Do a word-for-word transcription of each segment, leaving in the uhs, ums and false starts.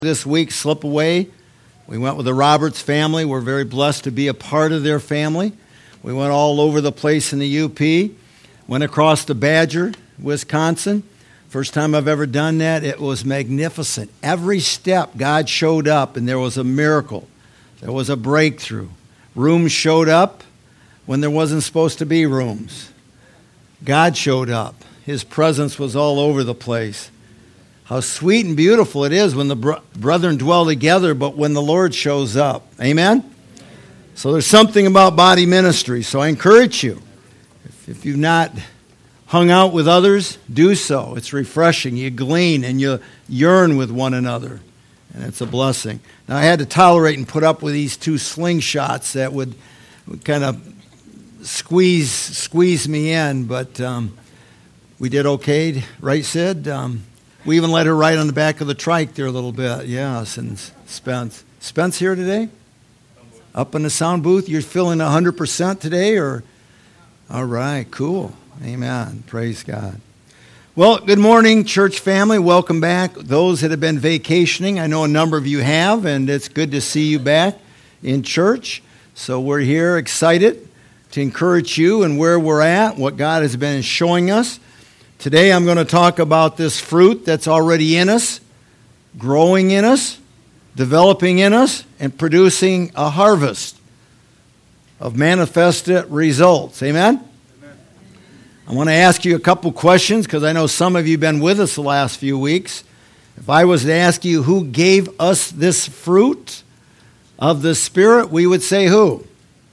This week slip away. We went with the Roberts family. We're very blessed to be a part of their family. We went all over the place in the U P. Went across to Badger, Wisconsin. First time I've ever done that. It was magnificent. Every step God showed up and there was a miracle. There was a breakthrough. Rooms showed up when there wasn't supposed to be rooms. God showed up. His presence was all over the place. How sweet and beautiful it is when the bro- brethren dwell together, but when the Lord shows up. Amen? So there's something about body ministry. So I encourage you, if, if you've not hung out with others, do so. It's refreshing. You glean and you yearn with one another, and it's a blessing. Now I had to tolerate and put up with these two slingshots that would, would kind of squeeze squeeze me in, but um, we did okay, right, Sid? Um, We even let her ride on the back of the trike there a little bit. Yes, and Spence. Spence here today? Up in the sound booth? You're feeling one hundred percent today? Or? All right, cool. Amen. Praise God. Well, good morning, church family. Welcome back. Those that have been vacationing, I know a number of you have, and it's good to see you back in church. So we're here excited to encourage you and where we're at, what God has been showing us. Today I'm going to talk about this fruit that's already in us, growing in us, developing in us, and producing a harvest of manifested results. Amen? Amen. I want to ask you a couple questions because I know some of you have been with us the last few weeks. If I was to ask you who gave us this fruit of the Spirit, we would say who?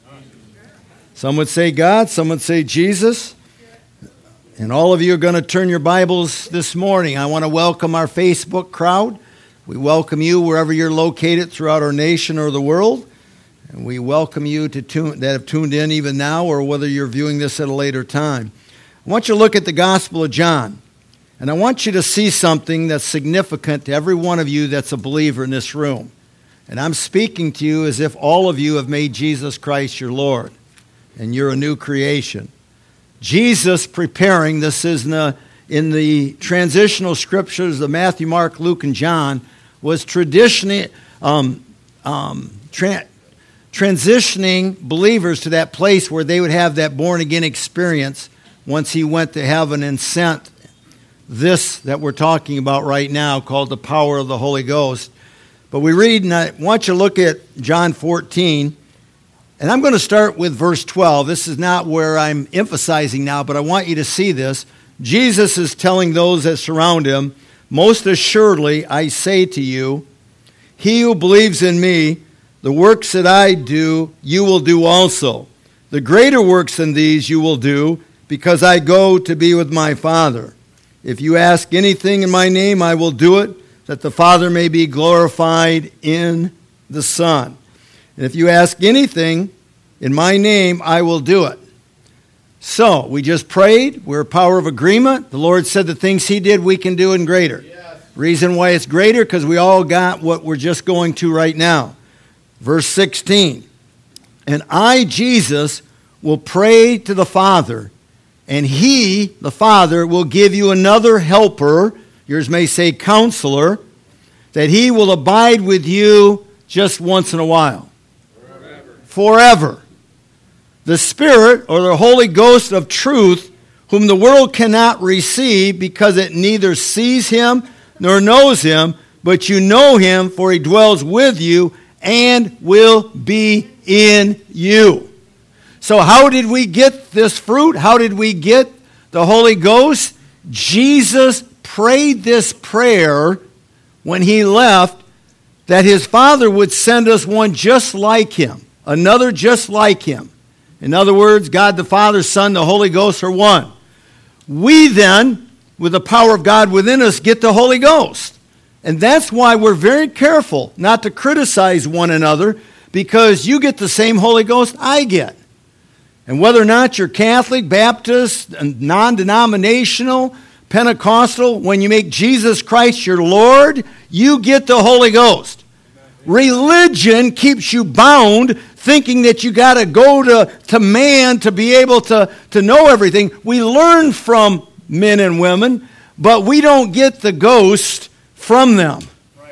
Some would say God, some would say Jesus. And all of you are going to turn your Bibles this morning. I want to welcome our Facebook crowd. We welcome you wherever you're located throughout our nation or the world. And we welcome you to tune, that have tuned in even now or whether you're viewing this at a later time. I want you to look at the Gospel of John. And I want you to see something that's significant to every one of you that's a believer in this room. And I'm speaking to you as if all of you have made Jesus Christ your Lord. And you're a new creation. Jesus preparing, this is in the, in the transitional scriptures of Matthew, Mark, Luke, and John, was traditionally um, um, tra- transitioning believers to that place where they would have that born-again experience once he went to heaven and sent this that we're talking about right now called the power of the Holy Ghost. But we read, and I want you to look at John fourteen. And I'm going to start with verse twelve. This is not where I'm emphasizing now, but I want you to see this. Jesus is telling those that surround him, most assuredly, I say to you, he who believes in me, the works that I do, you will do also. The greater works than these you will do, because I go to be with my Father. If you ask anything in my name, I will do it, that the Father may be glorified in the Son. And if you ask anything in my name, I will do it. So, we just prayed. We're a power of agreement. The Lord said the things he did, we can do and greater. Yes. Reason why it's greater, because we all got what we're just going to right now. Verse sixteen. And I, Jesus, will pray to the Father, and he, the Father, will give you another helper, yours may say counselor, that he will abide with you just once in a while. Forever. The Spirit, or the Holy Ghost of truth, whom the world cannot receive because it neither sees him nor knows him, but you know him, for he dwells with you and will be in you. So how did we get this fruit? How did we get the Holy Ghost? Jesus prayed this prayer when he left that his Father would send us one just like him. Another just like him. In other words, God the Father, Son, the Holy Ghost are one. We then, with the power of God within us, get the Holy Ghost. And that's why we're very careful not to criticize one another, because you get the same Holy Ghost I get. And whether or not you're Catholic, Baptist, non-denominational, Pentecostal, when you make Jesus Christ your Lord, you get the Holy Ghost. Religion keeps you bound, thinking that you got to go to, to man to be able to, to know everything. We learn from men and women, but we don't get the ghost from them.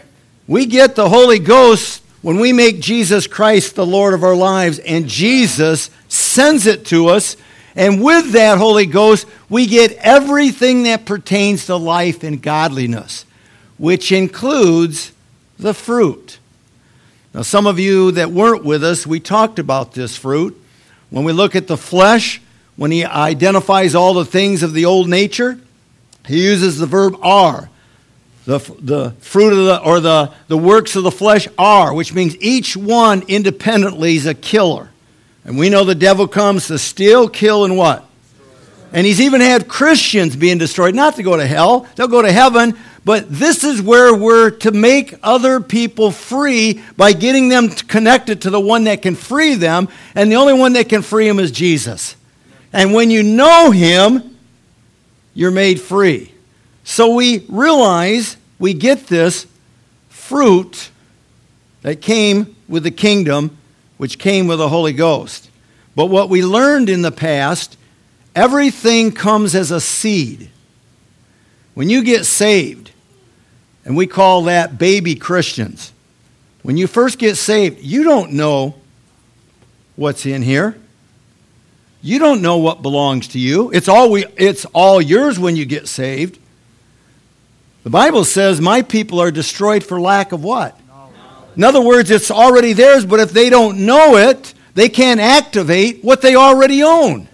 We get the Holy Ghost when we make Jesus Christ the Lord of our lives, and Jesus sends it to us. And with that Holy Ghost, we get everything that pertains to life and godliness, which includes the fruit. Now, some of you that weren't with us, we talked about this fruit. When we look at the flesh, when he identifies all the things of the old nature, he uses the verb are. The, the fruit of the, or the, the works of the flesh are, which means each one independently is a killer. And we know the devil comes to steal, kill, and what? And he's even had Christians being destroyed, not to go to hell, they'll go to heaven, but this is where we're to make other people free by getting them connected to the one that can free them, and the only one that can free them is Jesus. And when you know him, you're made free. So we realize we get this fruit that came with the kingdom, which came with the Holy Ghost. But what we learned in the past, everything comes as a seed. When you get saved, and we call that baby Christians, when you first get saved, you don't know what's in here. You don't know what belongs to you. It's all we, it's all yours when you get saved. The Bible says, my people are destroyed for lack of what? In other words, it's already theirs, but if they don't know it, they can't activate what they already own.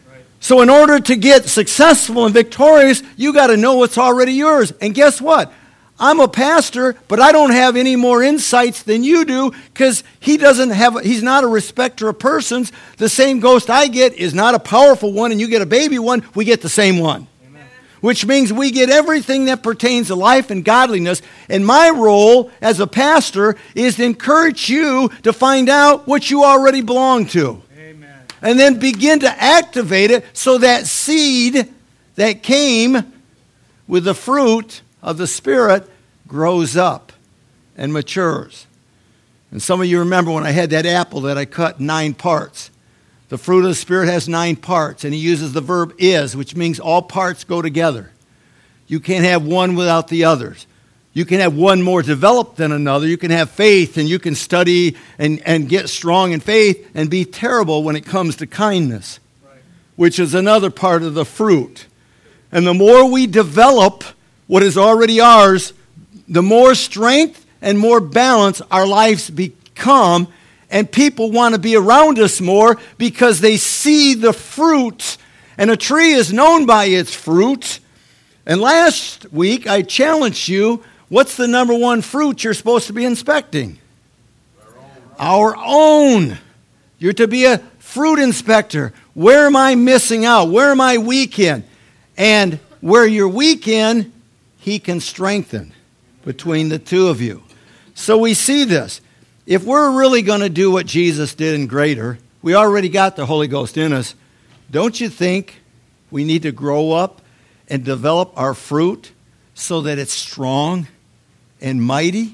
So in order to get successful and victorious, you got to know what's already yours. And guess what? I'm a pastor, but I don't have any more insights than you do, because he doesn't have, he's not a respecter of persons. The same ghost I get is not a powerful one, and you get a baby one, we get the same one. Which means we get everything that pertains to life and godliness. And my role as a pastor is to encourage you to find out what you already belong to. Amen. And then begin to activate it so that seed that came with the fruit of the Spirit grows up and matures. And some of you remember when I had that apple that I cut in nine parts. The fruit of the Spirit has nine parts, and he uses the verb is, which means all parts go together. You can't have one without the others. You can have one more developed than another. You can have faith, and you can study and, and get strong in faith and be terrible when it comes to kindness, right, which is another part of the fruit. And the more we develop what is already ours, the more strength and more balance our lives become. And people want to be around us more because they see the fruit. And a tree is known by its fruit. And last week I challenged you, what's the number one fruit you're supposed to be inspecting? Our own. Our own. You're to be a fruit inspector. Where am I missing out? Where am I weak in? And where you're weak in, he can strengthen between the two of you. So we see this. If we're really going to do what Jesus did in greater, we already got the Holy Ghost in us. Don't you think we need to grow up and develop our fruit so that it's strong and mighty?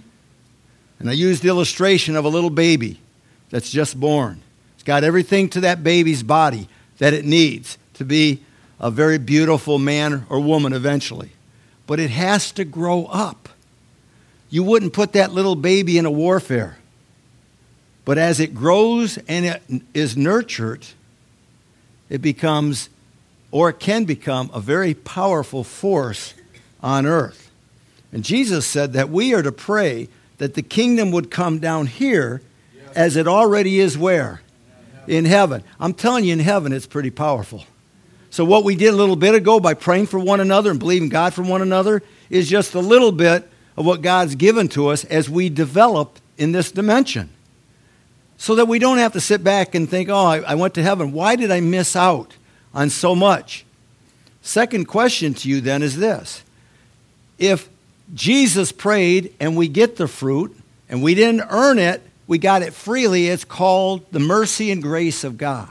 And I used the illustration of a little baby that's just born. It's got everything to that baby's body that it needs to be a very beautiful man or woman eventually. But it has to grow up. You wouldn't put that little baby in a warfare. But as it grows and it is nurtured, it becomes, or it can become, a very powerful force on earth. And Jesus said that we are to pray that the kingdom would come down here as it already is where? In heaven. I'm telling you, in heaven it's pretty powerful. So what we did a little bit ago by praying for one another and believing God for one another is just a little bit of what God's given to us as we develop in this dimension. So that we don't have to sit back and think, oh, I, I went to heaven. Why did I miss out on so much? Second question to you then is this. If Jesus prayed and we get the fruit and we didn't earn it, we got it freely, it's called the mercy and grace of God.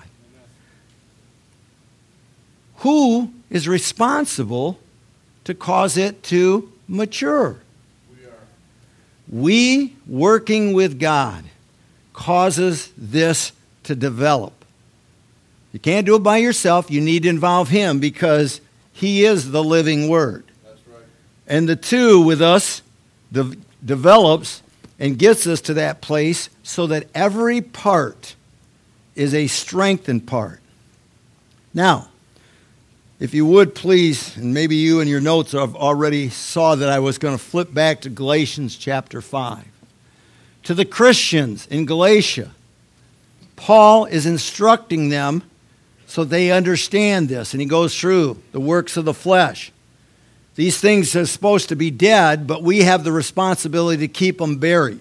Who is responsible to cause it to mature? We are. We, working with God, causes this to develop. You can't do it by yourself. You need to involve him because he is the living word. That's right. And the two with us, the develops and gets us to that place so that every part is a strengthened part. Now, if you would please, and maybe you in your notes have already saw that I was going to flip back to Galatians chapter five. To the Christians in Galatia, Paul is instructing them so they understand this, and he goes through the works of the flesh. These things are supposed to be dead, but we have the responsibility to keep them buried.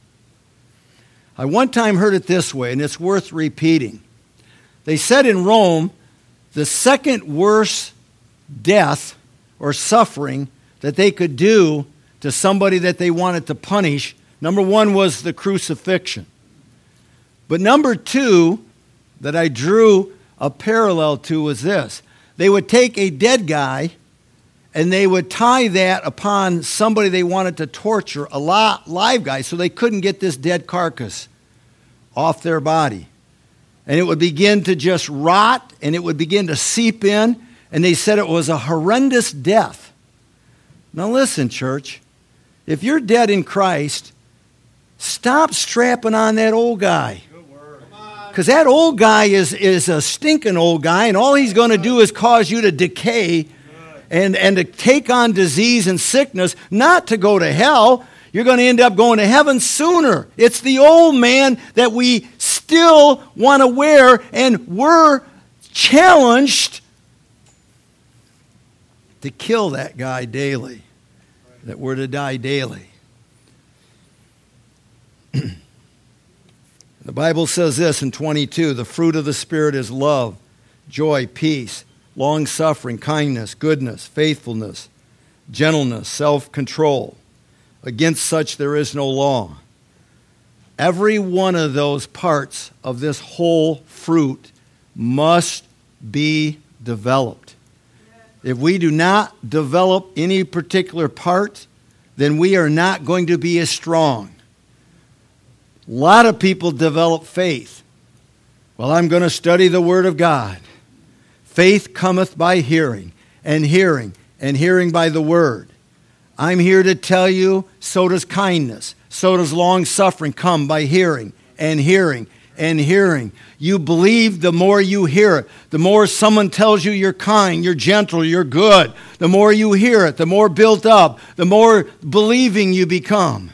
I one time heard it this way, and it's worth repeating. They said in Rome, the second worst death or suffering that they could do to somebody that they wanted to punish, number one was the crucifixion. But number two that I drew a parallel to was this. They would take a dead guy and they would tie that upon somebody they wanted to torture, a live guy, so they couldn't get this dead carcass off their body. And it would begin to just rot, and it would begin to seep in, and they said it was a horrendous death. Now listen, church, if you're dead in Christ, stop strapping on that old guy. Because that old guy is, is a stinking old guy, and all he's going to do is cause you to decay and, and to take on disease and sickness, not to go to hell. You're going to end up going to heaven sooner. It's the old man that we still want to wear, and we're challenged to kill that guy daily, that we're to die daily. The Bible says this in twenty-two, the fruit of the Spirit is love, joy, peace, long-suffering, kindness, goodness, faithfulness, gentleness, self-control. Against such there is no law. Every one of those parts of this whole fruit must be developed. If we do not develop any particular part, then we are not going to be as strong. A lot of people develop faith. Well, I'm going to study the Word of God. Faith cometh by hearing, and hearing, and hearing by the Word. I'm here to tell you, so does kindness, so does long-suffering come by hearing, and hearing, and hearing. You believe the more you hear it. The more someone tells you you're kind, you're gentle, you're good. The more you hear it, the more built up, the more believing you become.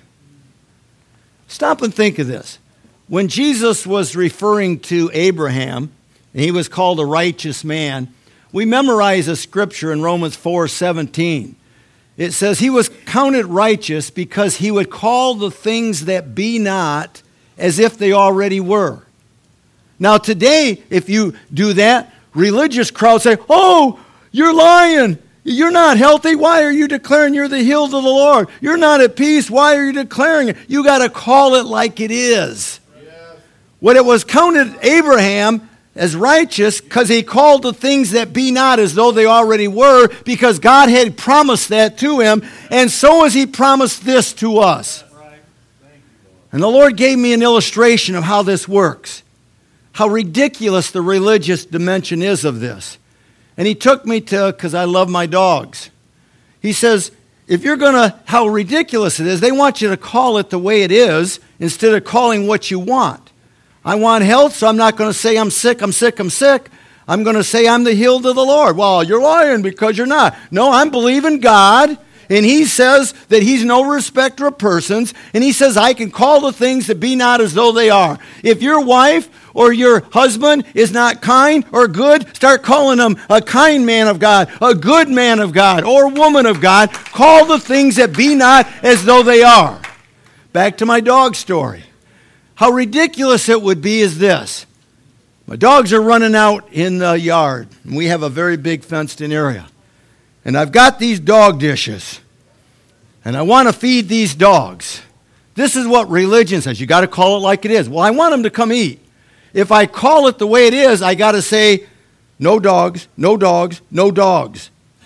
Stop and think of this. When Jesus was referring to Abraham, and he was called a righteous man, we memorize a scripture in Romans four seventeen. It says he was counted righteous because he would call the things that be not as if they already were. Now today, if you do that, religious crowds say, oh, you're lying. You're not healthy. Why are you declaring you're the healed of the Lord? You're not at peace. Why are you declaring it? You got to call it like it is. Yes. When it was counted Abraham as righteous, because he called the things that be not as though they already were, because God had promised that to him, and so has he promised this to us. Right. And the Lord gave me an illustration of how this works, how ridiculous the religious dimension is of this. And he took me to, because I love my dogs. He says, if you're going to, how ridiculous it is, they want you to call it the way it is instead of calling what you want. I want health, so I'm not going to say I'm sick, I'm sick, I'm sick. I'm going to say I'm the healed of the Lord. Well, you're lying because you're not. No, I'm believing God, and he says that he's no respecter of persons, and he says I can call the things that be not as though they are. If your wife or your husband is not kind or good, start calling him a kind man of God, a good man of God, or woman of God. Call the things that be not as though they are. Back to my dog story. How ridiculous it would be is this. My dogs are running out in the yard, and we have a very big fenced-in area. And I've got these dog dishes, and I want to feed these dogs. This is what religion says. You got to call it like it is. Well, I want them to come eat. If I call it the way it is, I got to say, no dogs, no dogs, no dogs.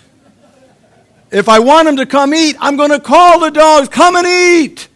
If I want them to come eat, I'm going to call the dogs, come and eat.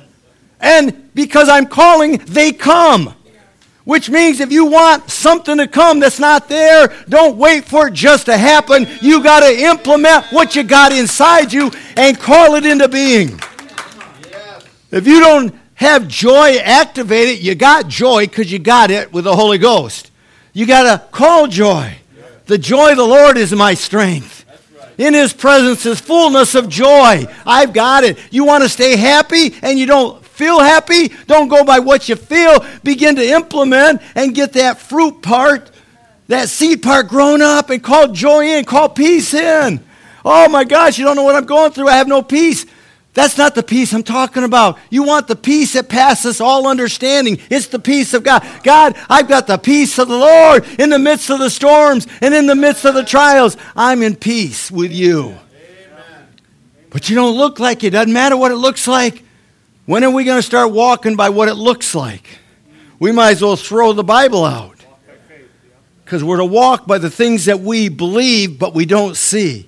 And because I'm calling, they come. Which means if you want something to come that's not there, don't wait for it just to happen. You got to implement what you got inside you and call it into being. If you don't have joy activated, you got joy because you got it with the Holy Ghost. You got to call joy. The joy of the Lord is my strength. In His presence is fullness of joy. I've got it. You want to stay happy and you don't feel happy? Don't go by what you feel. Begin to implement and get that fruit part, that seed part grown up, and call joy in, call peace in. Oh my gosh, you don't know what I'm going through. I have no peace. That's not the peace I'm talking about. You want the peace that passes all understanding. It's the peace of God. God, I've got the peace of the Lord in the midst of the storms and in the midst of the trials. I'm in peace with you. Amen. But you don't look like it. Doesn't matter what it looks like. When are we going to start walking by what it looks like? We might as well throw the Bible out. Because we're to walk by the things that we believe but we don't see.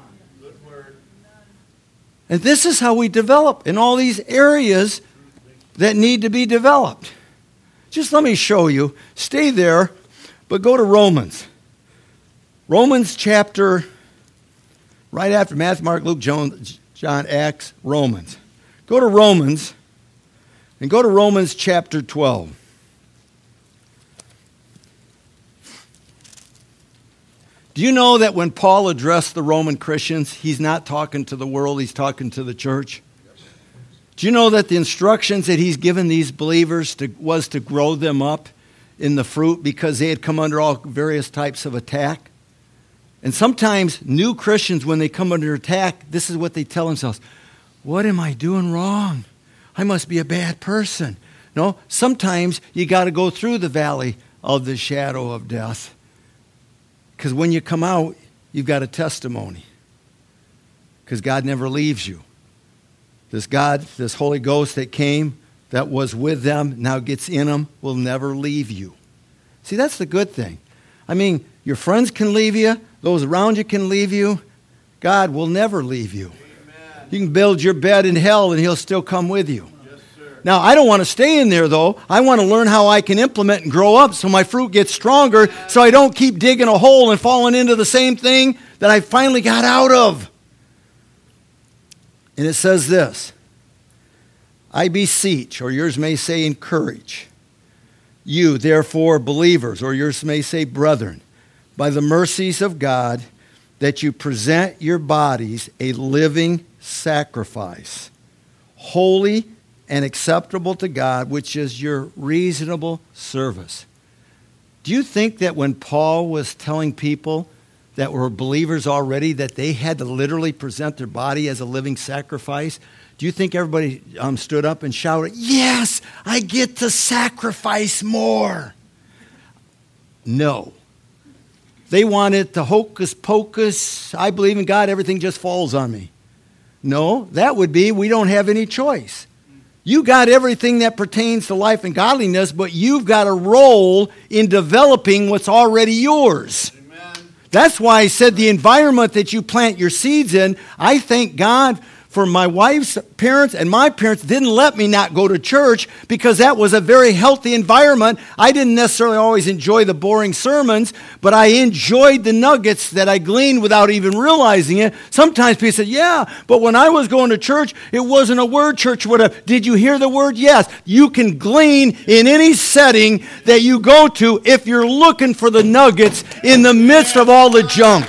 And this is how we develop in all these areas that need to be developed. Just let me show you. Stay there, but go to Romans. Romans chapter, right after Matthew, Mark, Luke, John, John, Acts, Romans. Go to Romans, and go to Romans chapter twelve. Do you know that when Paul addressed the Roman Christians, he's not talking to the world, he's talking to the church? Do you know that the instructions that he's given these believers to, was to grow them up in the fruit because they had come under all various types of attack? And sometimes new Christians, when they come under attack, this is what they tell themselves. What am I doing wrong? I must be a bad person. No, sometimes you got to go through the valley of the shadow of death. Because when you come out, you've got a testimony. Because God never leaves you. This God, this Holy Ghost that came, that was with them, now gets in them, will never leave you. See, that's the good thing. I mean, your friends can leave you. Those around you can leave you. God will never leave you. Amen. You can build your bed in hell and He'll still come with you. Now, I don't want to stay in there, though. I want to learn how I can implement and grow up so my fruit gets stronger so I don't keep digging a hole and falling into the same thing that I finally got out of. And it says this, I beseech, or yours may say encourage, you, therefore, believers, or yours may say brethren, by the mercies of God, that you present your bodies a living sacrifice, holy and acceptable to God, which is your reasonable service. Do you think that when Paul was telling people that were believers already that they had to literally present their body as a living sacrifice, do you think everybody um, stood up and shouted, yes, I get to sacrifice more? No. They wanted the hocus pocus, I believe in God, everything just falls on me. No, that would be we don't have any choice. You got everything that pertains to life and godliness, but you've got a role in developing what's already yours. Amen. That's why I said the environment that you plant your seeds in, I thank God for my wife's parents and my parents didn't let me not go to church because that was a very healthy environment. I didn't necessarily always enjoy the boring sermons, but I enjoyed the nuggets that I gleaned without even realizing it. Sometimes people say, yeah, but when I was going to church, it wasn't a word church. Whatever. Did you hear the word? Yes. You can glean in any setting that you go to if you're looking for the nuggets in the midst of all the junk.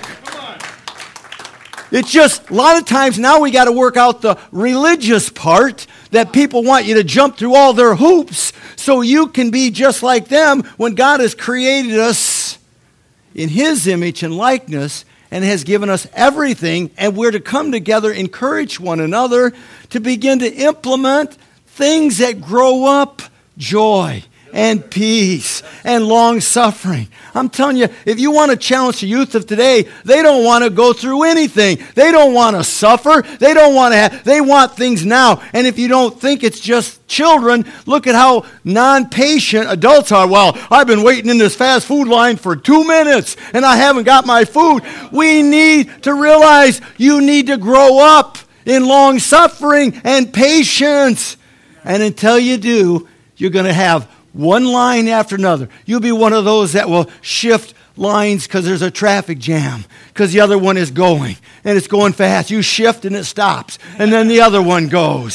It's just, a lot of times now we got to work out the religious part that people want you to jump through all their hoops so you can be just like them when God has created us in His image and likeness and has given us everything, and we're to come together, encourage one another to begin to implement things that grow up joy and peace and long-suffering. I'm telling you, if you want to challenge the youth of today, they don't want to go through anything. They don't want to suffer. They don't want to have, they want things now. And if you don't think it's just children, look at how non-patient adults are. Well, I've been waiting in this fast food line for two minutes and I haven't got my food. We need to realize you need to grow up in long-suffering and patience. And until you do, you're going to have one line after another. You'll be one of those that will shift lines because there's a traffic jam, because the other one is going, and it's going fast. You shift and it stops, and then the other one goes.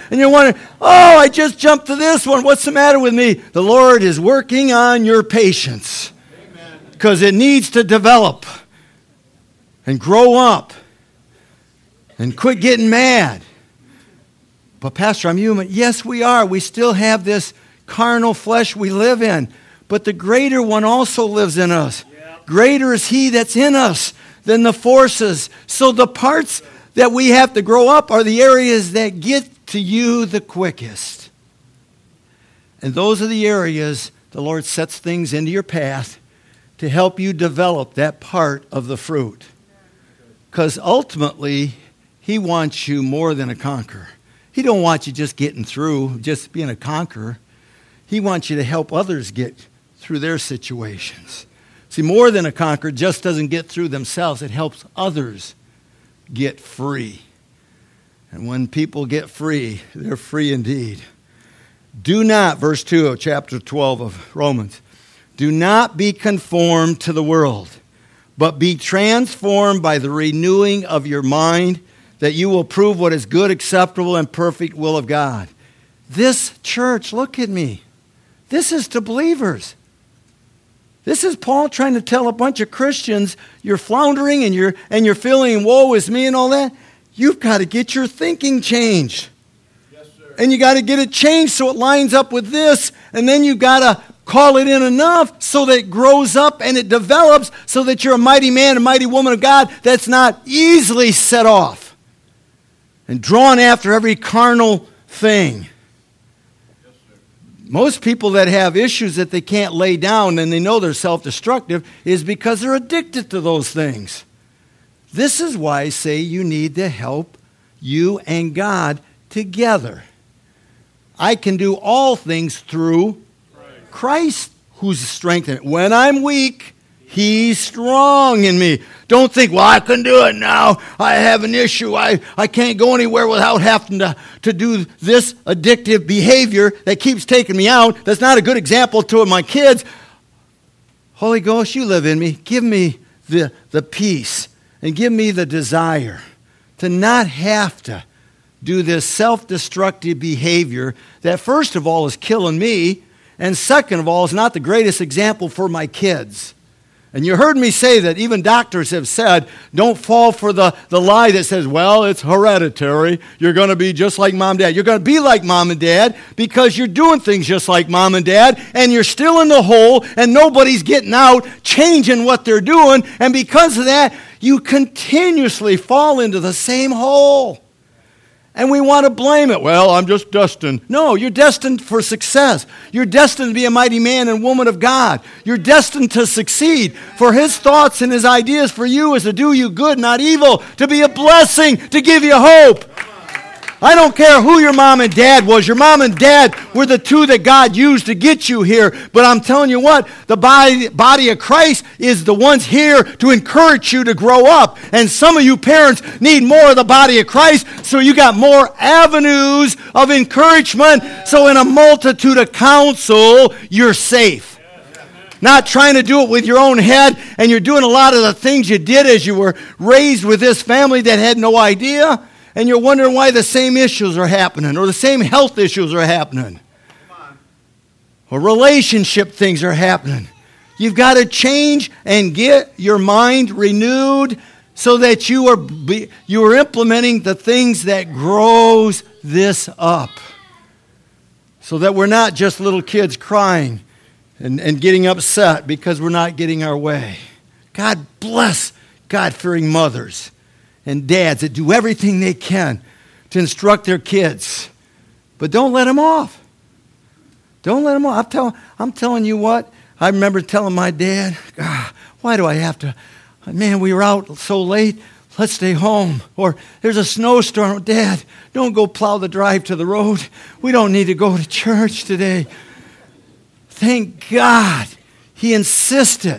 And you're wondering, oh, I just jumped to this one. What's the matter with me? The Lord is working on your patience because it needs to develop and grow up and quit getting mad. But Pastor, I'm human. Yes, we are. We still have this carnal flesh we live in. But the greater one also lives in us. Greater is he that's in us than the forces. So the parts that we have to grow up are the areas that get to you the quickest. And those are the areas the Lord sets things into your path to help you develop that part of the fruit. Because ultimately, he wants you more than a conqueror. He don't want you just getting through, just being a conqueror. He wants you to help others get through their situations. See, more than a conqueror just doesn't get through themselves. It helps others get free. And when people get free, they're free indeed. Do not, verse two of chapter twelve of Romans, do not be conformed to the world, but be transformed by the renewing of your mind, that you will prove what is good, acceptable, and perfect will of God. This church, look at me. This is to believers. This is Paul trying to tell a bunch of Christians, you're floundering and you're and you're feeling woe is me and all that. You've got to get your thinking changed. Yes, sir. And you got to get it changed so it lines up with this. And then you've got to call it in enough so that it grows up and it develops so that you're a mighty man, a mighty woman of God that's not easily set off and drawn after every carnal thing. Most people that have issues that they can't lay down and they know they're self-destructive is because they're addicted to those things. This is why I say you need to help you and God together. I can do all things through Christ who's strengthened. When I'm weak, he's strong in me. Don't think, well, I can do it now. I have an issue. I, I can't go anywhere without having to, to do this addictive behavior that keeps taking me out. That's not a good example to my kids. Holy Ghost, you live in me. Give me the, the peace and give me the desire to not have to do this self-destructive behavior that first of all is killing me and second of all is not the greatest example for my kids. And you heard me say that even doctors have said, don't fall for the, the lie that says, well, it's hereditary. You're going to be just like mom and dad. You're going to be like mom and dad because you're doing things just like mom and dad, and you're still in the hole, and nobody's getting out, changing what they're doing. And because of that, you continuously fall into the same hole. And we want to blame it. Well, I'm just destined. No, you're destined for success. You're destined to be a mighty man and woman of God. You're destined to succeed. For his thoughts and his ideas for you is to do you good, not evil, to be a blessing, to give you hope. I don't care who your mom and dad was. Your mom and dad were the two that God used to get you here. But I'm telling you what, the body, body of Christ is the ones here to encourage you to grow up. And some of you parents need more of the body of Christ, so you got more avenues of encouragement. So in a multitude of counsel, you're safe. Not trying to do it with your own head, and you're doing a lot of the things you did as you were raised with this family that had no idea. And you're wondering why the same issues are happening or the same health issues are happening or relationship things are happening. You've got to change and get your mind renewed so that you are be, you are implementing the things that grows this up. So that we're not just little kids crying and, and getting upset because we're not getting our way. God bless God-fearing mothers and dads that do everything they can to instruct their kids. But don't let them off. Don't let them off. I'm, tell, I'm telling you what, I remember telling my dad, ah, why do I have to, man, we were out so late, let's stay home. Or there's a snowstorm. Dad, don't go plow the drive to the road. We don't need to go to church today. Thank God he insisted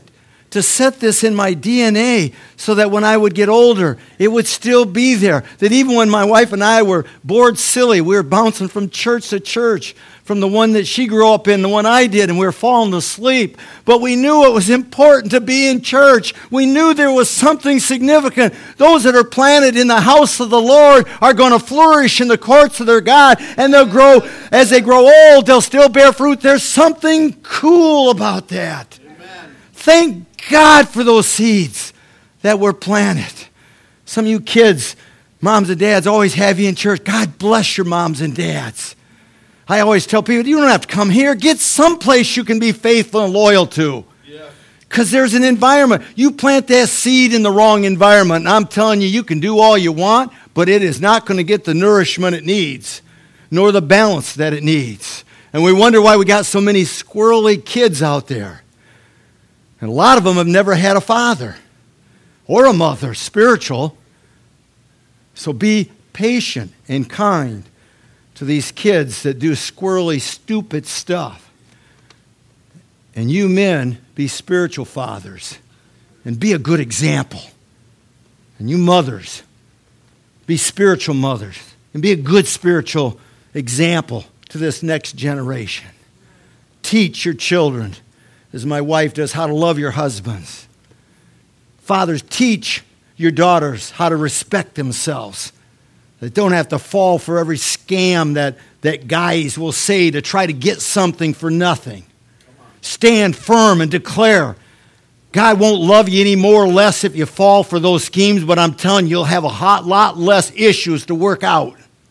to set this in my D N A so that when I would get older, it would still be there. That even when my wife and I were bored silly, we were bouncing from church to church, from the one that she grew up in, the one I did, and we were falling asleep. But we knew it was important to be in church. We knew there was something significant. Those that are planted in the house of the Lord are going to flourish in the courts of their God, and they'll grow, as they grow old, they'll still bear fruit. There's something cool about that. Amen. Thank God for those seeds that were planted. Some of you kids, moms and dads, always have you in church. God bless your moms and dads. I always tell people, you don't have to come here. Get someplace you can be faithful and loyal to. Because there's an environment. You plant that seed in the wrong environment, and I'm telling you, you can do all you want, but it is not going to get the nourishment it needs, nor the balance that it needs. And we wonder why we got so many squirrely kids out there. And a lot of them have never had a father or a mother, spiritual. So be patient and kind to these kids that do squirrely, stupid stuff. And you men, be spiritual fathers and be a good example. And you mothers, be spiritual mothers and be a good spiritual example to this next generation. Teach your children, as my wife does, how to love your husbands. Fathers, teach your daughters how to respect themselves. They don't have to fall for every scam that, that guys will say to try to get something for nothing. Stand firm and declare. God won't love you any more or less if you fall for those schemes, but I'm telling you, you'll have a hot lot less issues to work out.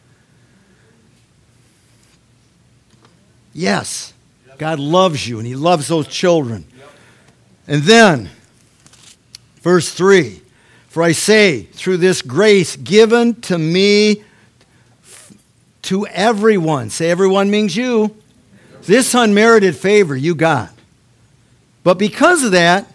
Yes, God loves you, and He loves those children. And then, verse three. For I say, through this grace given to me, to everyone. Say everyone means you. This unmerited favor you got. But because of that,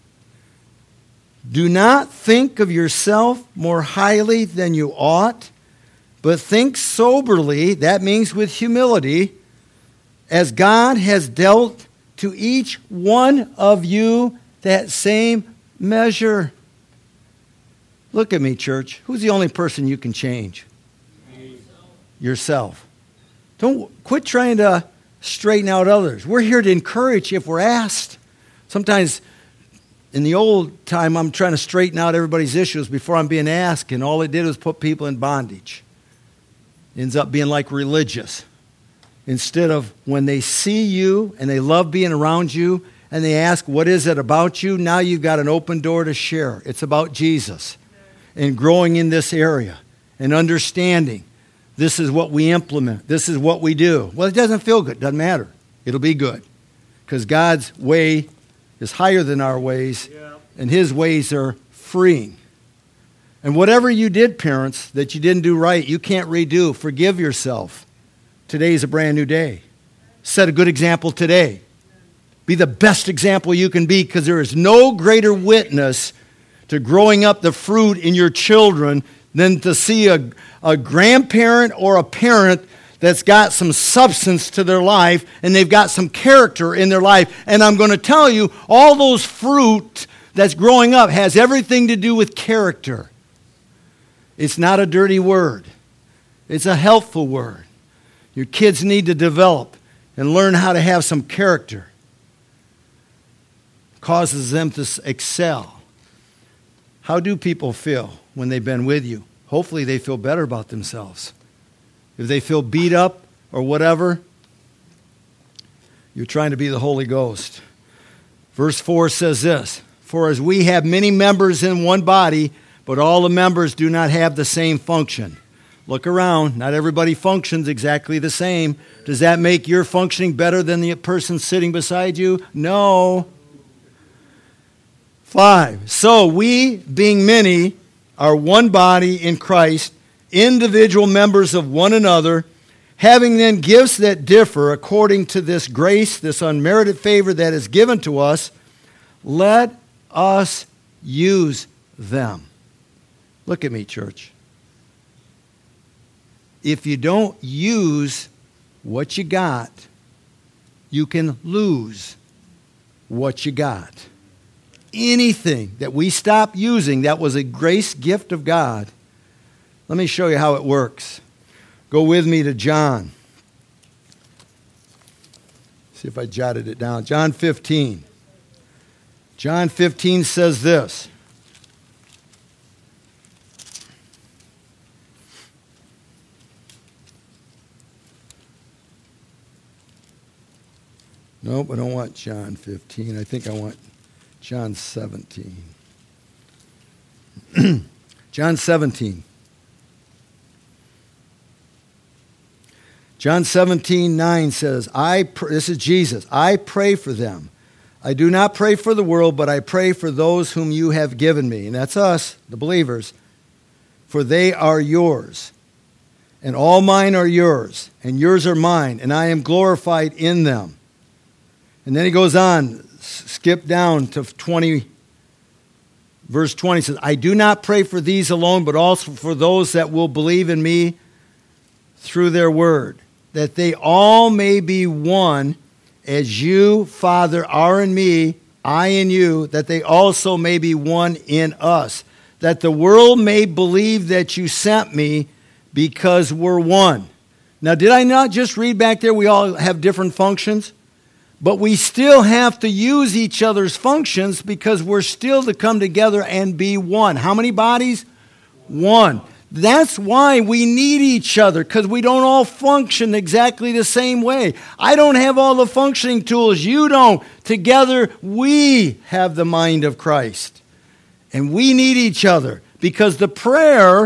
do not think of yourself more highly than you ought, but think soberly, that means with humility, as God has dealt to each one of you that same measure. Look at me, church. Who's the only person you can change? Yourself. Don't quit trying to straighten out others. We're here to encourage if we're asked. Sometimes in the old time, I'm trying to straighten out everybody's issues before I'm being asked, and all it did was put people in bondage. It ends up being like religious. Instead of when they see you and they love being around you and they ask, what is it about you? Now you've got an open door to share. It's about Jesus. And growing in this area and understanding this is what we implement. This is what we do. Well, it doesn't feel good. Doesn't matter. It'll be good. Because God's way is higher than our ways, yeah. And His ways are freeing. And whatever you did, parents, that you didn't do right, you can't redo. Forgive yourself. Today's a brand new day. Set a good example today. Be the best example you can be, because there is no greater witness to growing up the fruit in your children than to see a, a grandparent or a parent that's got some substance to their life and they've got some character in their life. And I'm going to tell you, all those fruit that's growing up has everything to do with character. It's not a dirty word. It's a helpful word. Your kids need to develop and learn how to have some character. Causes them to excel. How do people feel when they've been with you? Hopefully they feel better about themselves. If they feel beat up or whatever, you're trying to be the Holy Ghost. Verse four says this, for as we have many members in one body, but all the members do not have the same function. Look around. Not everybody functions exactly the same. Does that make your functioning better than the person sitting beside you? No. Five, so we, being many, are one body in Christ, individual members of one another, having then gifts that differ according to this grace, this unmerited favor that is given to us, let us use them. Look at me, church. If you don't use what you got, you can lose what you got. anything that we stop using that was a grace gift of God, let me show you how it works. Go with me to John. See if I jotted it down. John fifteen. John fifteen says this. Nope, I don't want John fifteen. I think I want John seventeen. John seventeen. John seventeen nine says, I pr- this is Jesus, I pray for them. I do not pray for the world, but I pray for those whom you have given me. And that's us, the believers. For they are yours. And all mine are yours. And yours are mine. And I am glorified in them. And then he goes on, skip down to twenty, verse twenty says, I do not pray for these alone, but also for those that will believe in me through their word, that they all may be one, as you, Father, are in me, I in you, that they also may be one in us, that the world may believe that you sent me because we're one. Now, did I not just read back there we all have different functions? But we still have to use each other's functions because we're still to come together and be one. How many bodies? One. That's why we need each other, because we don't all function exactly the same way. I don't have all the functioning tools. You don't. Together, we have the mind of Christ. And we need each other because the prayer,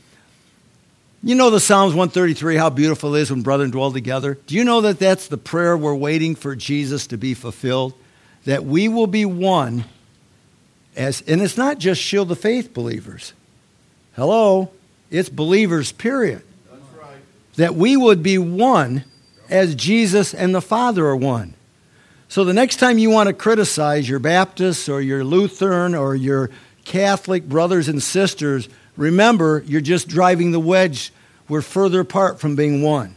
you know the Psalms one thirty-three, how beautiful it is when brethren dwell together. Do you know that that's the prayer we're waiting for Jesus to be fulfilled? That we will be one as, and it's not just Shield of Faith believers. Hello? It's believers, period. That's right. That we would be one as Jesus and the Father are one. So the next time you want to criticize your Baptist or your Lutheran or your Catholic brothers and sisters, remember, you're just driving the wedge. We're further apart from being one.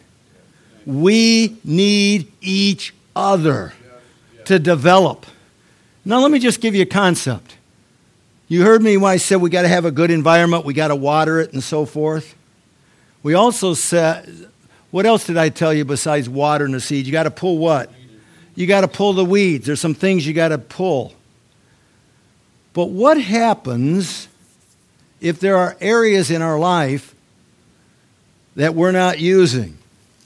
We need each other to develop. Now let me just give you a concept. You heard me when I said we got to have a good environment, we got to water it and so forth. We also said, what else did I tell you besides watering the seed? You got to pull what? You got to pull the weeds. There's some things you got to pull. But what happens if there are areas in our life that we're not using?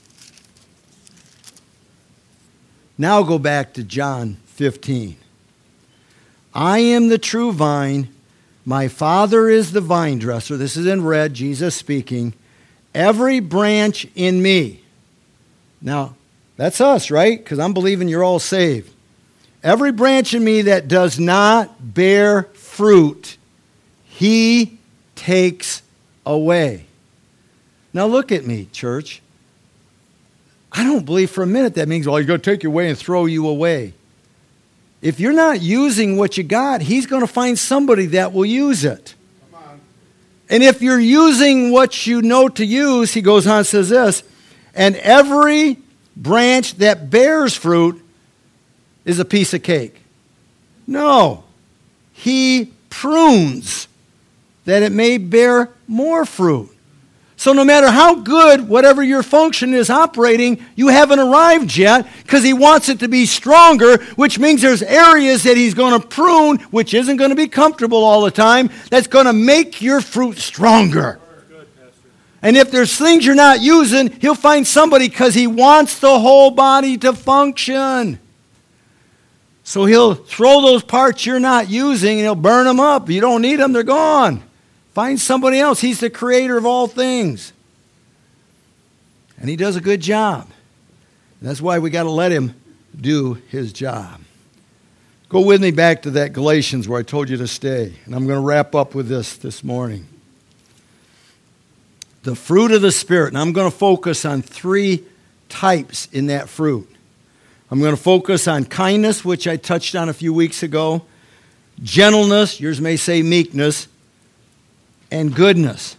Now go back to John fifteen. I am the true vine. My Father is the vine dresser. This is in red, Jesus speaking. Every branch in me. Now, that's us, right? Because I'm believing you're all saved. Every branch in me that does not bear fruit, he takes away. Now look at me, church. I don't believe for a minute that means, well, he's going to take you away and throw you away. If you're not using what you got, he's going to find somebody that will use it. Come on. And if you're using what you know to use, he goes on and says this, and every branch that bears fruit is a piece of cake. No. He prunes that it may bear more fruit. So no matter how good whatever your function is operating, you haven't arrived yet because he wants it to be stronger, which means there's areas that he's going to prune, which isn't going to be comfortable all the time, that's going to make your fruit stronger. Good, and if there's things you're not using, he'll find somebody because he wants the whole body to function. So he'll throw those parts you're not using and he'll burn them up. You don't need them, they're gone. Find somebody else. He's the creator of all things. And he does a good job. And that's why we got to let him do his job. Go with me back to that Galatians where I told you to stay. And I'm going to wrap up with this this morning. The fruit of the Spirit. And I'm going to focus on three types in that fruit. I'm going to focus on kindness, which I touched on a few weeks ago. Gentleness, yours may say meekness. And goodness.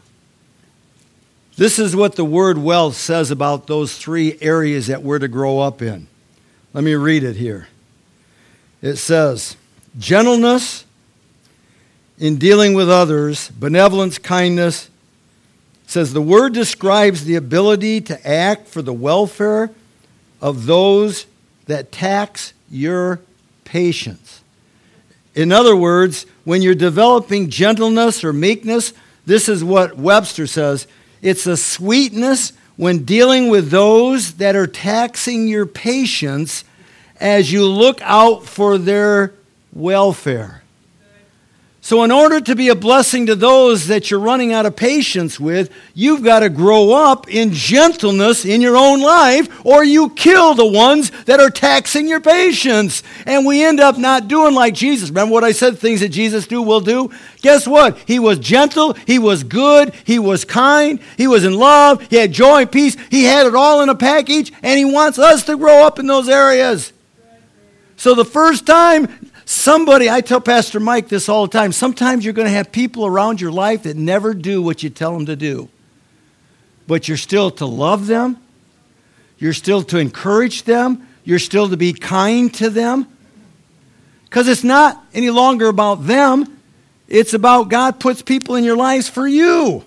This is what the word wealth says about those three areas that we're to grow up in. Let me read it here. It says, gentleness in dealing with others, benevolence, kindness. It says the word describes the ability to act for the welfare of those that tax your patience. In other words, when you're developing gentleness or meekness, this is what Webster says, it's a sweetness when dealing with those that are taxing your patience as you look out for their welfare. So in order to be a blessing to those that you're running out of patience with, you've got to grow up in gentleness in your own life, or you kill the ones that are taxing your patience. And we end up not doing like Jesus. Remember what I said, things that Jesus do, will do? Guess what? He was gentle, he was good, he was kind, he was in love, he had joy and peace. He had it all in a package, and he wants us to grow up in those areas. So the first time somebody, I tell Pastor Mike this all the time, sometimes you're going to have people around your life that never do what you tell them to do. But you're still to love them. You're still to encourage them. You're still to be kind to them. Because it's not any longer about them. It's about God puts people in your lives for you.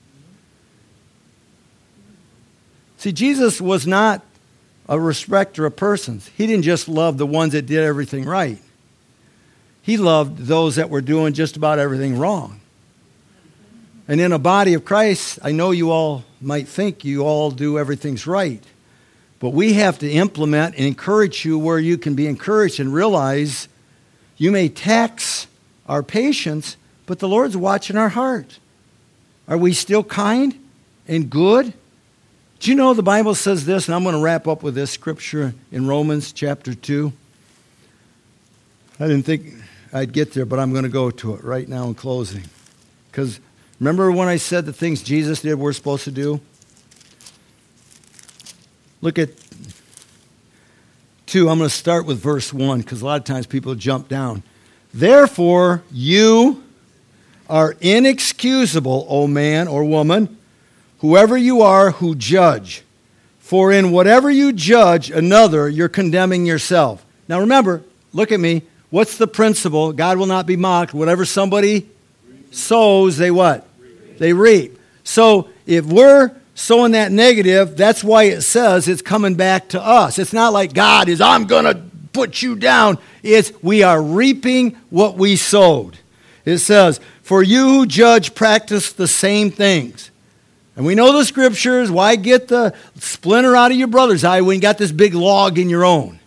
See, Jesus was not a respecter of persons. He didn't just love the ones that did everything right. He loved those that were doing just about everything wrong. And in a body of Christ, I know you all might think you all do everything's right. But we have to implement and encourage you where you can be encouraged and realize you may tax our patience, but the Lord's watching our heart. Are we still kind and good? Do you know the Bible says this, and I'm going to wrap up with this scripture in Romans chapter two. I didn't think I'd get there, but I'm going to go to it right now in closing. Because remember when I said the things Jesus did we're supposed to do? Look at two. I'm going to start with verse one, because a lot of times people jump down. Therefore, you are inexcusable, O man or woman, whoever you are who judge. For in whatever you judge another, you're condemning yourself. Now remember, look at me. What's the principle? God will not be mocked. Whatever somebody sows, they what? They reap. So if we're sowing that negative, that's why it says it's coming back to us. It's not like God is, I'm going to put you down. It's we are reaping what we sowed. It says, for you who judge practice the same things. And we know the scriptures. Why get the splinter out of your brother's eye when you got this big log in your own?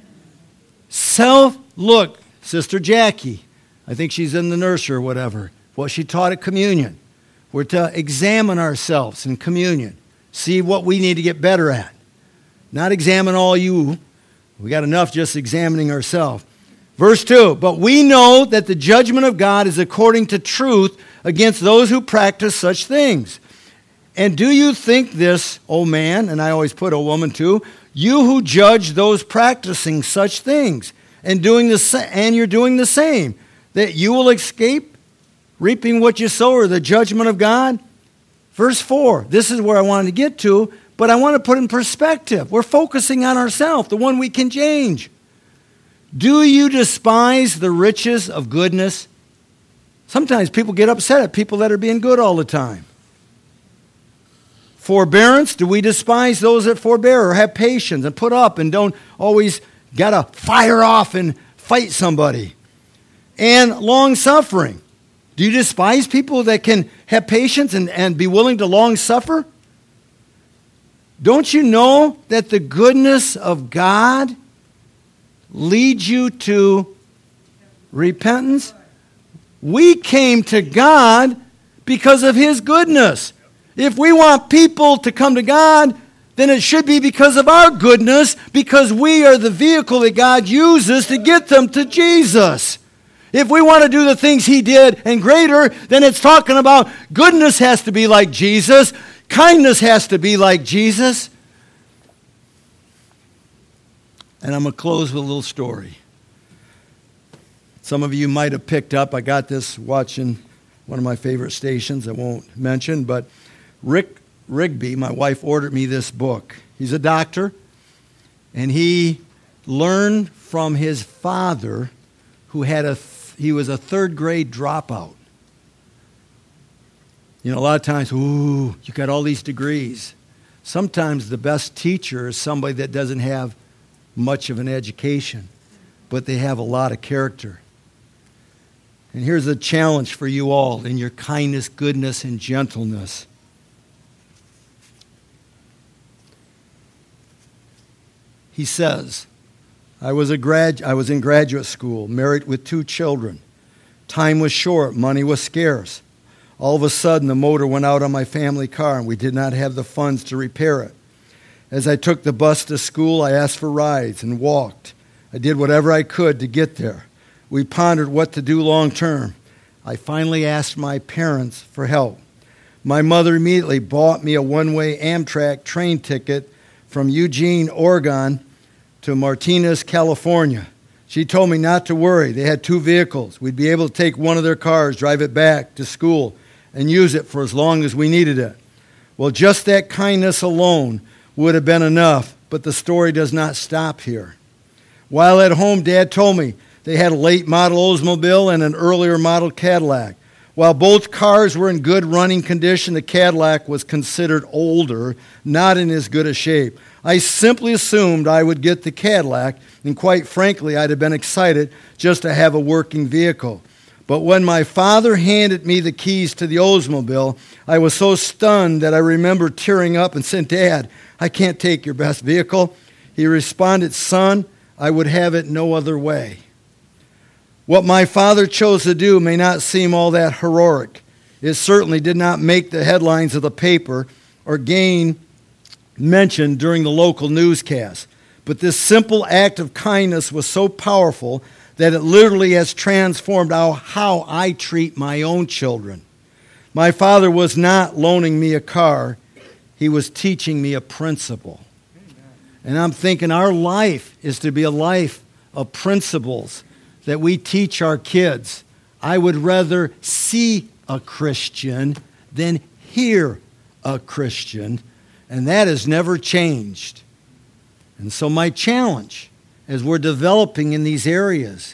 Self Look, Sister Jackie, I think she's in the nursery or whatever, what she taught at communion. We're to examine ourselves in communion, see what we need to get better at. Not examine all you. We got enough just examining ourselves. Verse two, but we know that the judgment of God is according to truth against those who practice such things. And do you think this, O man, and I always put O woman too, you who judge those practicing such things, and doing the sa- and you're doing the same, that you will escape reaping what you sow, or the judgment of God? Verse four, this is where I wanted to get to, but I want to put in perspective. We're focusing on ourselves, the one we can change. Do you despise the riches of goodness? Sometimes people get upset at people that are being good all the time. Forbearance, do we despise those that forbear or have patience and put up and don't always got to fire off and fight somebody? And long-suffering. Do you despise people that can have patience and, and be willing to long-suffer? Don't you know that the goodness of God leads you to repentance? We came to God because of His goodness. If we want people to come to God, then it should be because of our goodness, because we are the vehicle that God uses to get them to Jesus. If we want to do the things He did and greater, then it's talking about goodness has to be like Jesus, kindness has to be like Jesus. And I'm going to close with a little story. Some of you might have picked up, I got this watching one of my favorite stations I won't mention, but Rick Rigby, my wife, ordered me this book. He's a doctor, and he learned from his father who had a, th- he was a third grade dropout. You know, a lot of times, ooh, you got all these degrees. Sometimes the best teacher is somebody that doesn't have much of an education, but they have a lot of character. And here's a challenge for you all in your kindness, goodness, and gentleness. He says, I was a grad, I was in graduate school, married with two children. Time was short, money was scarce. All of a sudden, the motor went out on my family car, and we did not have the funds to repair it. As I took the bus to school, I asked for rides and walked. I did whatever I could to get there. We pondered what to do long term. I finally asked my parents for help. My mother immediately bought me a one-way Amtrak train ticket from Eugene, Oregon, to Martinez, California. She told me not to worry. They had two vehicles. We'd be able to take one of their cars, drive it back to school, and use it for as long as we needed it. Well, just that kindness alone would have been enough, but the story does not stop here. While at home, Dad told me they had a late model Oldsmobile and an earlier model Cadillac. While both cars were in good running condition, the Cadillac was considered older, not in as good a shape. I simply assumed I would get the Cadillac, and quite frankly, I'd have been excited just to have a working vehicle. But when my father handed me the keys to the Oldsmobile, I was so stunned that I remember tearing up and saying, Dad, I can't take your best vehicle. He responded, Son, I would have it no other way. What my father chose to do may not seem all that heroic. It certainly did not make the headlines of the paper or gain mention during the local newscast. But this simple act of kindness was so powerful that it literally has transformed how, how I treat my own children. My father was not loaning me a car. He was teaching me a principle. And I'm thinking our life is to be a life of principles that we teach our kids. I would rather see a Christian than hear a Christian, and that has never changed. And so my challenge, as we're developing in these areas,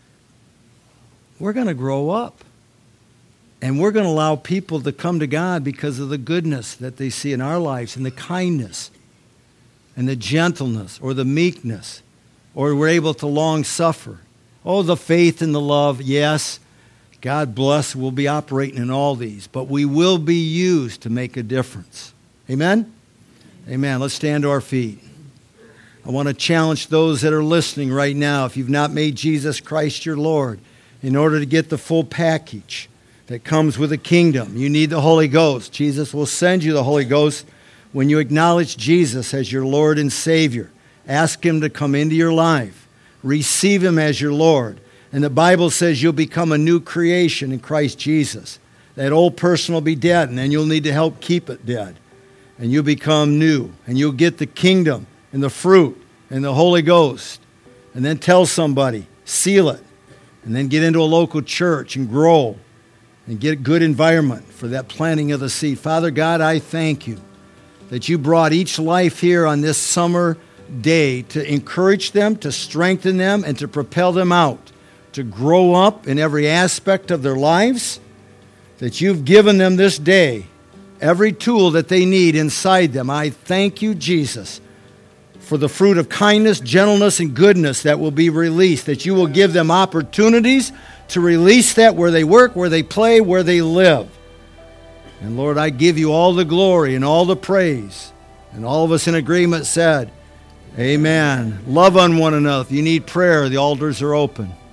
we're going to grow up, and we're going to allow people to come to God because of the goodness that they see in our lives, and the kindness, and the gentleness, or the meekness, or we're able to long suffer. Oh, the faith and the love, yes, God bless, we'll be operating in all these, but we will be used to make a difference. Amen? Amen. Let's stand to our feet. I want to challenge those that are listening right now, if you've not made Jesus Christ your Lord, in order to get the full package that comes with the kingdom, you need the Holy Ghost. Jesus will send you the Holy Ghost when you acknowledge Jesus as your Lord and Savior. Ask Him to come into your life. Receive Him as your Lord. And the Bible says you'll become a new creation in Christ Jesus. That old person will be dead, and then you'll need to help keep it dead. And you'll become new, and you'll get the kingdom and the fruit and the Holy Ghost. And then tell somebody, seal it, and then get into a local church and grow and get a good environment for that planting of the seed. Father God, I thank you that you brought each life here on this summer day to encourage them, to strengthen them, and to propel them out, to grow up in every aspect of their lives, that you've given them this day every tool that they need inside them. I thank you, Jesus, for the fruit of kindness, gentleness, and goodness that will be released, that you will give them opportunities to release that where they work, where they play, where they live. And Lord, I give you all the glory and all the praise. And all of us in agreement said, amen. Love on one another. If you need prayer, the altars are open.